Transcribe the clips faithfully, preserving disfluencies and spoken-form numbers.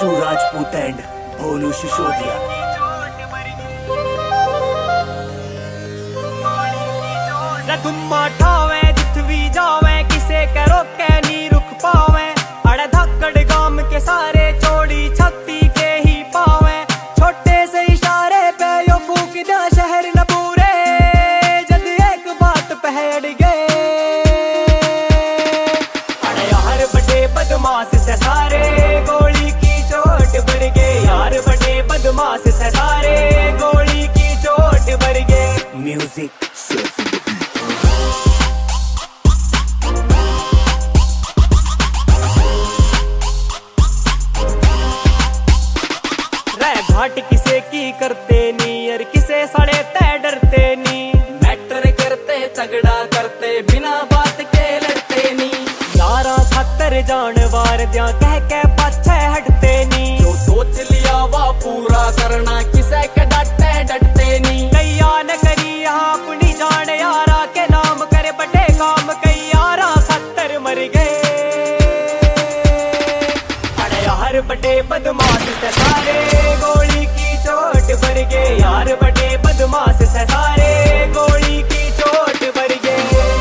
Anshu Rajput and Bholu Sisodia. धुम्मा ठावे जित भी जावे, किसे करो कै नी रुक पावे। अड़े धक्कड़ गाम के सारे चोड़ी छत्ती के ही पावे। छोटे से इशारे पे यो फूक दिया शहर न पूरे, जद एक बात पहड़ गए। अड़े यार बड़े बदमाश से सारे गोली की चोट बढ़ गए। यार बड़े बदमाश से सारे गोली की चोट बढ़ गए। म्यूजिक घाट किसे की करते नी और किसे सड़े तय डरते नी। मैटर करते झगड़ा करते बिना बात के लड़ते नी। यारा खातर जानवर दिया कह के पाछे हटते नी। जो सोच लिया वह पूरा करना, किसे के डटते डटते नी। कैया न करी यहाँ अपनी जान, यारा के नाम करे बड़े काम। कई यारा खातर मर गए। अरे यार बड़े बदमाश से सारे गोली की चोट बढ़ गए। यार बड़े बदमाश से सारे गोली की चोट बढ़ गए।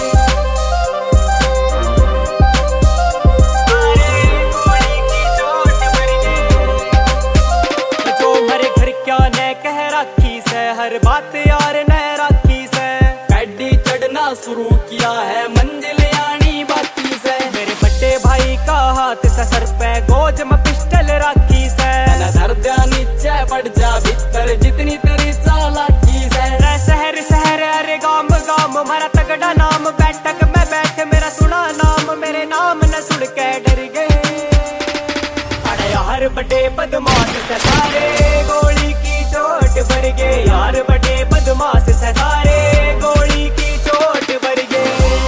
सारे गोली की चोट बढ़ गए। जो हमारे घर क्या न कह रखी से, हर बात यार न रखी से। गाड़ी चढ़ना शुरू किया है, मंजिल यानी बाकी से। मेरे बड़े भाई का हाथ से सर पे गोज में पिस्टल रखी से। दर्दिया नीचे बढ़ जा भीतर जितनी तेरी चालाकी से। शहर शहर अरे गाम गाम मारा तगड़ा नाम। बैठक में बैठ मेरा सुना नाम, मेरे नाम न सुन के डर गए। अरे यार बड़े बदमाश से सारे गोली की चोट बढ़ गए। यार बड़े बदमाश से सारे गोली की चोट बढ़ गए।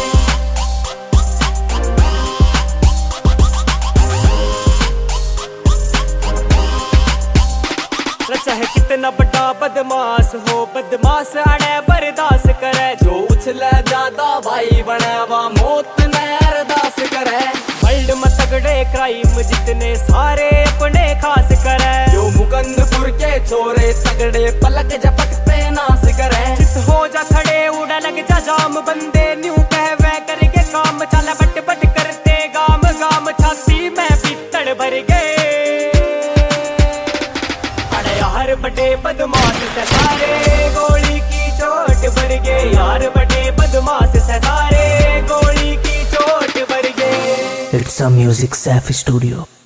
चाहे कितना बड़ा बदमाश हो, बदमाश अड़े बर्दाश्त करे। जो उछले ज्यादा भाई बने वा मौत न अरदास करे। वर्ल्ड में तगड़े क्राइम जितने सारे अपने खास करे। जो मुकंदपुर के छोरे तगड़े पलक झपकते नाश करे। चित हो जा खड़े उड़ा लग जा जाम, बंदे न्यू कहवे करके काम। चल बट बट करते गाम गाम, छाती में पीतड़ भर गए। यार बड़े बदमाश से सारे गोली की चोट बढ़ गए। यार बड़े बदमाश से सारे गोली की चोट बढ़ गए। It's a music Saif studio.